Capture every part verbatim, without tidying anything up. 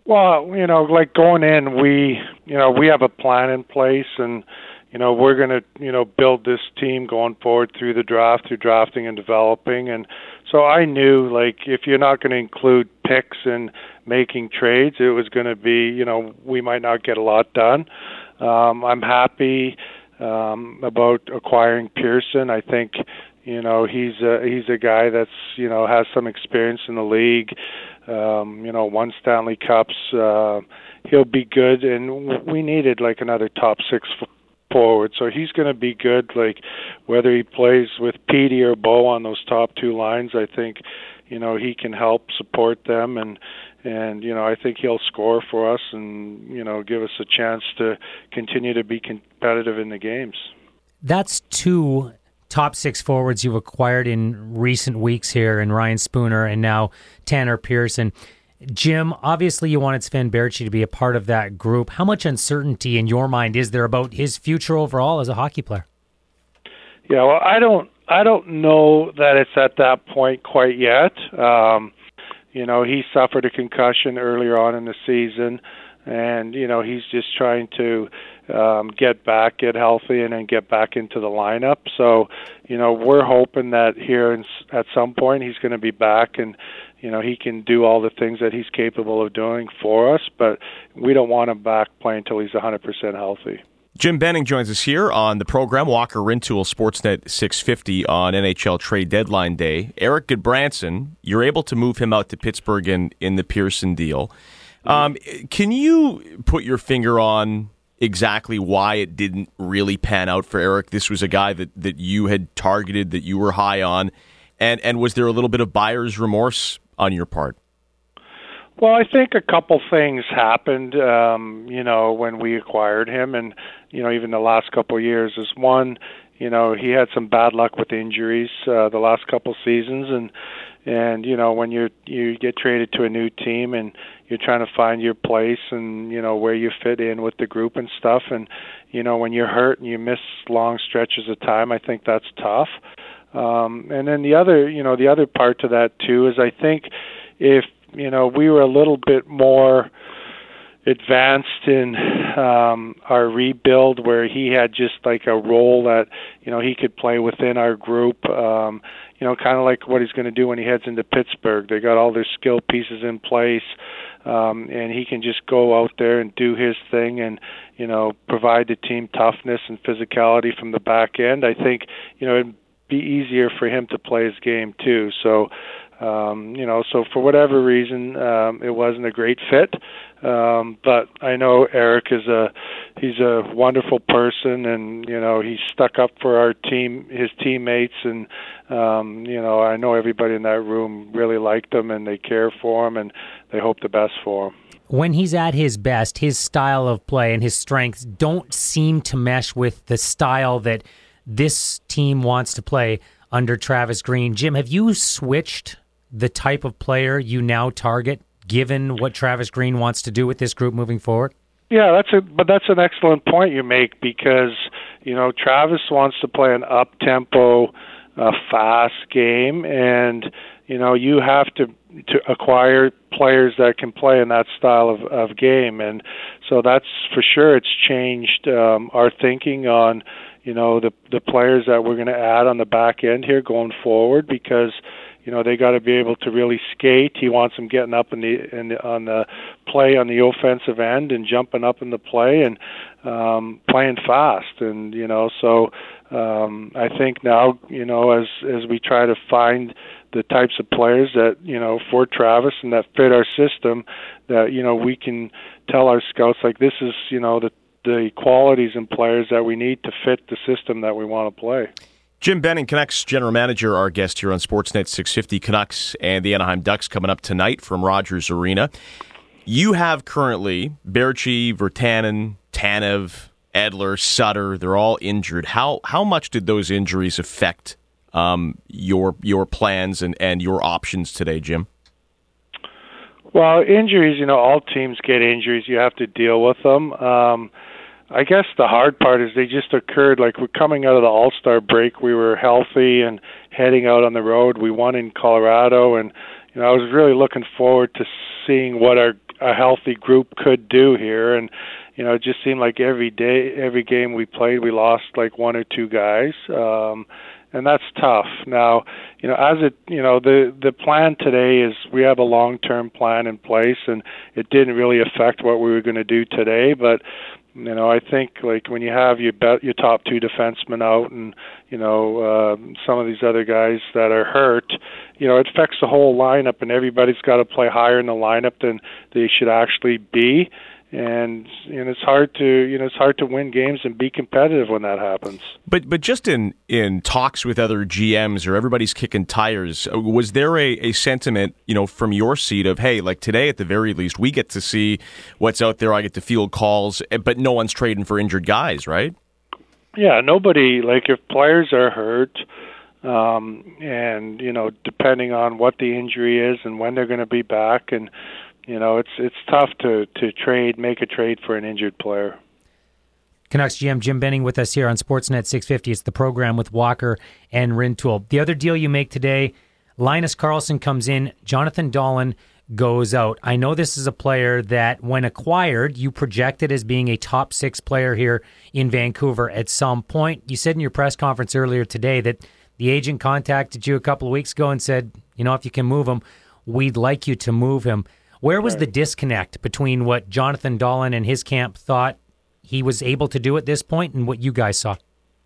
Well, you know, like going in, we, you know, we have a plan in place, and, you know, we're going to, you know, build this team going forward through the draft, through drafting and developing. And so I knew, like, if you're not going to include picks and making trades, it was going to be, you know, we might not get a lot done. Um, I'm happy um, about acquiring Pearson. I think, you know, he's a, he's a guy that's, you know, has some experience in the league. Um, you know, won Stanley Cups. Uh, he'll be good, and we needed like another top six f- forward. So he's going to be good. Like whether he plays with Petey or Bo on those top two lines, I think, you know, he can help support them, and and you know, I think he'll score for us, and you know, give us a chance to continue to be competitive in the games. That's two top six forwards you've acquired in recent weeks here, in Ryan Spooner and now Tanner Pearson. Jim, obviously you wanted Sven Baertschi to be a part of that group. How much uncertainty in your mind is there about his future overall as a hockey player? Yeah, well, I don't, I don't know that it's at that point quite yet. Um, you know, he suffered a concussion earlier on in the season, and you know, he's just trying to um, get back, get healthy, and then get back into the lineup. So, you know, we're hoping that here in, at some point he's going to be back, and you know, he can do all the things that he's capable of doing for us. But we don't want him back playing until he's one hundred percent healthy. Jim Benning joins us here on the program, Walker Rintoul, Sportsnet six fifty on N H L trade deadline day. Erik Gudbranson, you're able to move him out to Pittsburgh in, in the Pearson deal. Um, can you put your finger on exactly why it didn't really pan out for Erik? This was a guy that, that you had targeted, that you were high on, and, and was there a little bit of buyer's remorse on your part? Well, I think a couple things happened, um, you know, when we acquired him, and, you know, even the last couple of years is one, you know, he had some bad luck with injuries uh, the last couple seasons, and, and you know, when you you get traded to a new team and you're trying to find your place and, you know, where you fit in with the group and stuff, and, you know, when you're hurt and you miss long stretches of time, I think that's tough. Um, and then the other, you know, the other part to that, too, is I think if, you know, we were a little bit more advanced in um, our rebuild, where he had just like a role that, you know, he could play within our group, um, you know, kind of like what he's going to do when he heads into Pittsburgh. They got all their skill pieces in place, um, and he can just go out there and do his thing and, you know, provide the team toughness and physicality from the back end. I think, you know, it'd be easier for him to play his game too. So, Um, you know, so for whatever reason, um, it wasn't a great fit. Um, but I know Erik is a, he's a wonderful person, and, you know, he stuck up for our team, his teammates, and, um, you know, I know everybody in that room really liked him, and they care for him, and they hope the best for him. When he's at his best, his style of play and his strengths don't seem to mesh with the style that this team wants to play under Travis Green. Jim, have you switched the type of player you now target, given what Travis Green wants to do with this group moving forward? Yeah, that's a, but that's an excellent point you make, because, you know, Travis wants to play an up-tempo, uh, fast game, and, you know, you have to to acquire players that can play in that style of, of game, and so that's for sure. It's changed um, our thinking on, you know, the the players that we're going to add on the back end here going forward, because, you know, they got to be able to really skate. He wants them getting up in the, in the on the play on the offensive end and jumping up in the play and um, playing fast. And, you know, so um, I think now, you know, as as we try to find the types of players that, you know, for Travis and that fit our system, that, you know, we can tell our scouts, like, this is, you know, the the qualities and players that we need to fit the system that we want to play. Jim Benning, Canucks general manager, our guest here on Sportsnet six fifty. Canucks and the Anaheim Ducks coming up tonight from Rogers Arena. You have currently Baertschi, Virtanen, Tanev, Edler, Sutter. They're all injured. How how much did those injuries affect um, your your plans and, and your options today, Jim? Well, injuries, you know, all teams get injuries. You have to deal with them. Um, I guess the hard part is they just occurred, like we're coming out of the All-Star break, we were healthy and heading out on the road. We won in Colorado, and, you know, I was really looking forward to seeing what our a healthy group could do here. And you know, it just seemed like every day, every game we played, we lost like one or two guys, um, and that's tough. Now, you know, as it, you know, the the plan today is we have a long-term plan in place, and it didn't really affect what we were going to do today. But you know, I think like when you have your bet, your top two defensemen out, and you know, uh, some of these other guys that are hurt, you know, it affects the whole lineup, and everybody's got to play higher in the lineup than they should actually be. And you know, it's hard to you know it's hard to win games and be competitive when that happens. But but just in, in talks with other G Ms or everybody's kicking tires, was there a, a sentiment you know from your seat of, hey, like today at the very least we get to see what's out there, I get to field calls, but no one's trading for injured guys, right? Yeah, nobody, like if players are hurt, um, and you know depending on what the injury is and when they're going to be back, and you know, it's it's tough to, to trade, make a trade for an injured player. Canucks G M Jim Benning with us here on Sportsnet six fifty. It's the program with Walker and Rintoul. The other deal you make today, Linus Karlsson comes in, Jonathan Dahlen goes out. I know this is a player that, when acquired, you projected as being a top six player here in Vancouver at some point. You said in your press conference earlier today that the agent contacted you a couple of weeks ago and said, you know, if you can move him, we'd like you to move him. Where was the disconnect between what Jonathan Dahlen and his camp thought he was able to do at this point and what you guys saw?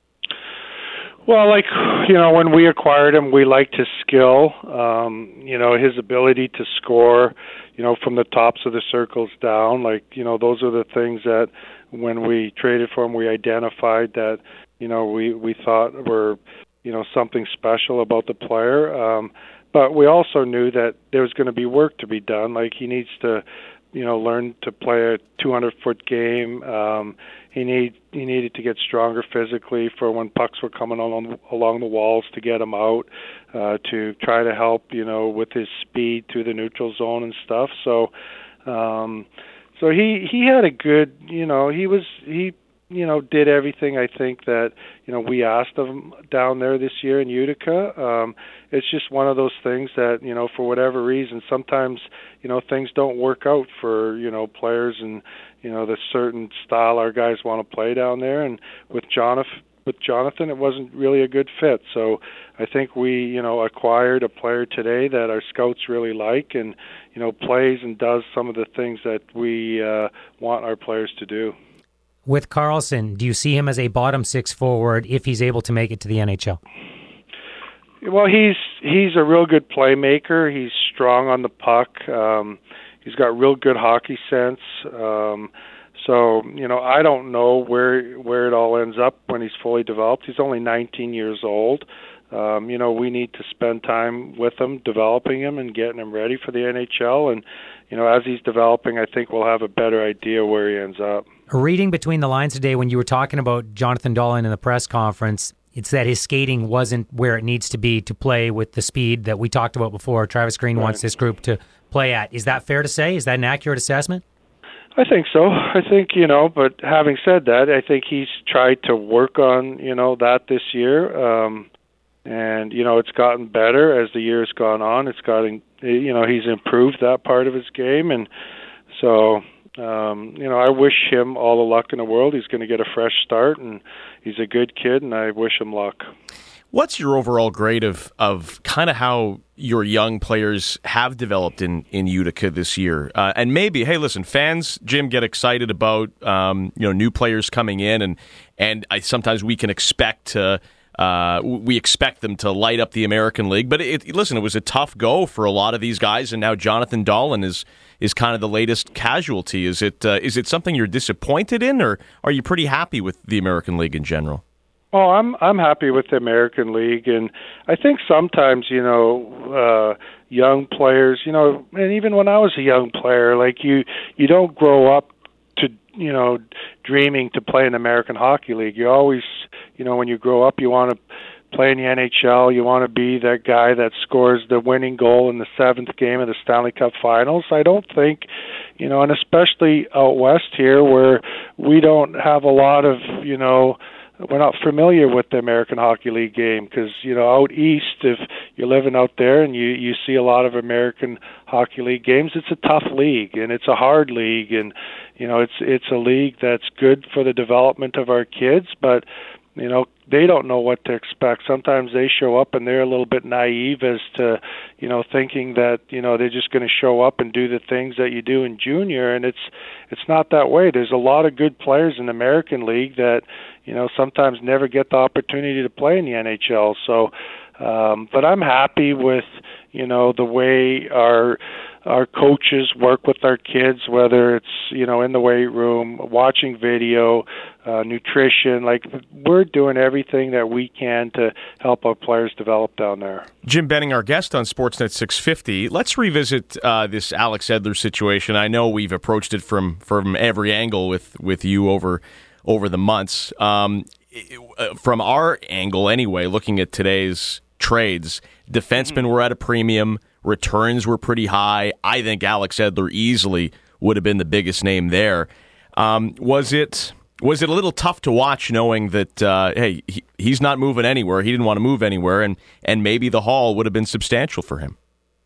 Well, like, you know, when we acquired him, we liked his skill, um, you know, his ability to score, you know, from the tops of the circles down. Like, you know, those are the things that when we traded for him, we identified that, you know, we, we thought were, you know, something special about the player. Um But we also knew that there was going to be work to be done. Like he needs to, you know, learn to play a two hundred foot game. Um, he need he needed to get stronger physically for when pucks were coming along along the walls to get him out, uh, to try to help, you know, with his speed through the neutral zone and stuff. So, um, so he he had a good, you know, he was he. you know, did everything I think that, you know, we asked of him down there this year in Utica. Um, it's just one of those things that, you know, for whatever reason, sometimes, you know, things don't work out for, you know, players and, you know, the certain style our guys want to play down there. And with Jonathan, with Jonathan, it wasn't really a good fit. So I think we, you know, acquired a player today that our scouts really like and, you know, plays and does some of the things that we uh, want our players to do. With Karlsson, do you see him as a bottom six forward if he's able to make it to the N H L? Well, he's he's a real good playmaker. He's strong on the puck. Um, he's got real good hockey sense. Um, so, you know, I don't know where where it all ends up when he's fully developed. He's only nineteen years old. Um, you know, we need to spend time with him, developing him and getting him ready for the N H L. And, you know, as he's developing, I think we'll have a better idea where he ends up. Reading between the lines today when you were talking about Jonathan Dahlen in the press conference, it's that his skating wasn't where it needs to be to play with the speed that we talked about before. Travis Green right. wants this group to play at. Is that fair to say? Is that an accurate assessment? I think so. I think, you know, but having said that, I think he's tried to work on, you know, that this year. Um, and, you know, it's gotten better as the year's gone on. It's gotten, you know, he's improved that part of his game. And so... Um, you know, I wish him all the luck in the world. He's going to get a fresh start, and he's a good kid, and I wish him luck. What's your overall grade of, of kind of how your young players have developed in, in Utica this year? Uh, and maybe, hey, listen, fans, Jim, get excited about um, you know new players coming in, and and I, sometimes we can expect to uh, we expect them to light up the American League. But it, listen, it was a tough go for a lot of these guys, and now Jonathan Dahlen is. is kind of the latest casualty. Is it uh, is it something you're disappointed in, or are you pretty happy with the American League in general? Oh, I'm I'm happy with the American League, and I think sometimes, you know, uh, young players, you know, and even when I was a young player, like you, you don't grow up to, you know, dreaming to play in the American Hockey League. You always, you know, when you grow up, you want to play in the N H L, you want to be that guy that scores the winning goal in the seventh game of the Stanley Cup Finals. I don't think, you know, and especially out west here where we don't have a lot of, you know, we're not familiar with the American Hockey League game because, you know, out east, if you're living out there and you you see a lot of American Hockey League games, it's a tough league and it's a hard league, and you know it's it's a league that's good for the development of our kids, but you know they don't know what to expect. Sometimes they show up and they're a little bit naive as to, you know, thinking that, you know, they're just going to show up and do the things that you do in junior, and it's it's not that way. There's a lot of good players in the American League that, you know, sometimes never get the opportunity to play in the N H L. So, um, but I'm happy with, you know, the way our our coaches work with our kids, whether it's, you know, in the weight room, watching video, uh, nutrition. Like, we're doing everything that we can to help our players develop down there. Jim Benning, our guest on Sportsnet six fifty. Let's revisit uh, this Alex Edler situation. I know we've approached it from from every angle with, with you over over the months. Um, from our angle, anyway, looking at today's trades, defensemen mm-hmm. were at a premium. Returns were pretty high. I think Alex Edler easily would have been the biggest name there. Um, was it was it a little tough to watch, knowing that uh, hey, he, he's not moving anywhere. He didn't want to move anywhere, and and maybe the haul would have been substantial for him.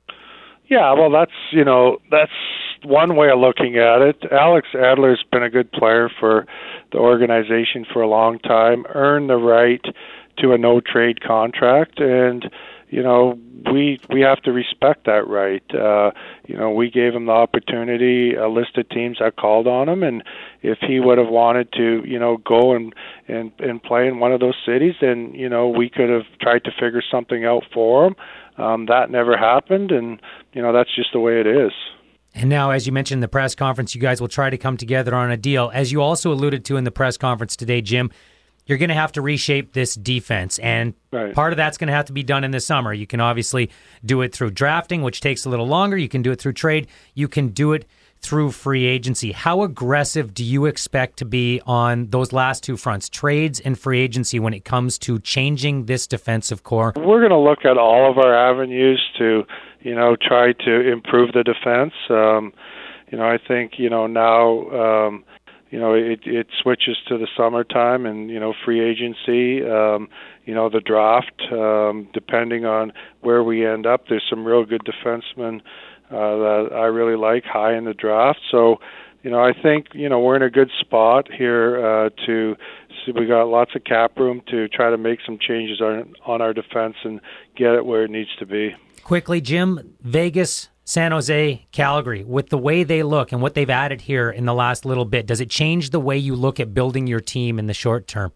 Yeah, well, that's you know that's one way of looking at it. Alex Edler's been a good player for the organization for a long time. Earned the right to a no trade contract, and you know, we we have to respect that right. Uh, you know, we gave him the opportunity, a list of teams that called on him, and if he would have wanted to, you know, go and, and, and play in one of those cities, then, you know, we could have tried to figure something out for him. Um, that never happened, and, you know, that's just the way it is. And now, as you mentioned in the press conference, you guys will try to come together on a deal. As you also alluded to in the press conference today, Jim, you're going to have to reshape this defense, and right. part of that's going to have to be done in the summer. You can obviously do it through drafting, which takes a little longer. You can do it through trade. You can do it through free agency. How aggressive do you expect to be on those last two fronts, trades and free agency, when it comes to changing this defensive core? We're going to look at all of our avenues to, you know, try to improve the defense. Um, you know, I think, you know, now... Um, You know, it it switches to the summertime and, you know, free agency, um, you know, the draft, um, depending on where we end up. There's some real good defensemen uh, that I really like high in the draft. So, you know, I think, you know, we're in a good spot here uh, to see. We got lots of cap room to try to make some changes on, on our defense and get it where it needs to be. Quickly, Jim, Vegas, San Jose, Calgary, with the way they look and what they've added here in the last little bit, does it change the way you look at building your team in the short term?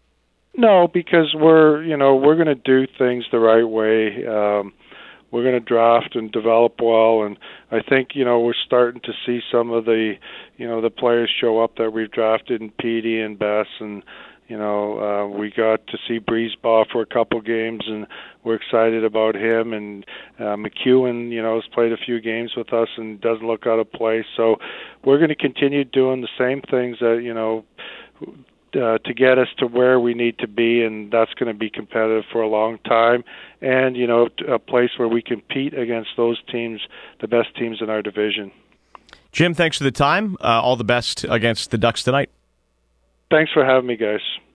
No, because we're, you know, we're going to do things the right way. Um, we're going to draft and develop well, and I think, you know, we're starting to see some of the, you know, the players show up that we've drafted in Petey and Bess, and you know, uh, we got to see Breezebaugh for a couple games, and we're excited about him. And uh, McEwen, you know, has played a few games with us and doesn't look out of place. So we're going to continue doing the same things that, you know, uh, to get us to where we need to be, and that's going to be competitive for a long time. And, you know, a place where we compete against those teams, the best teams in our division. Jim, thanks for the time. Uh, all the best against the Ducks tonight. Thanks for having me, guys.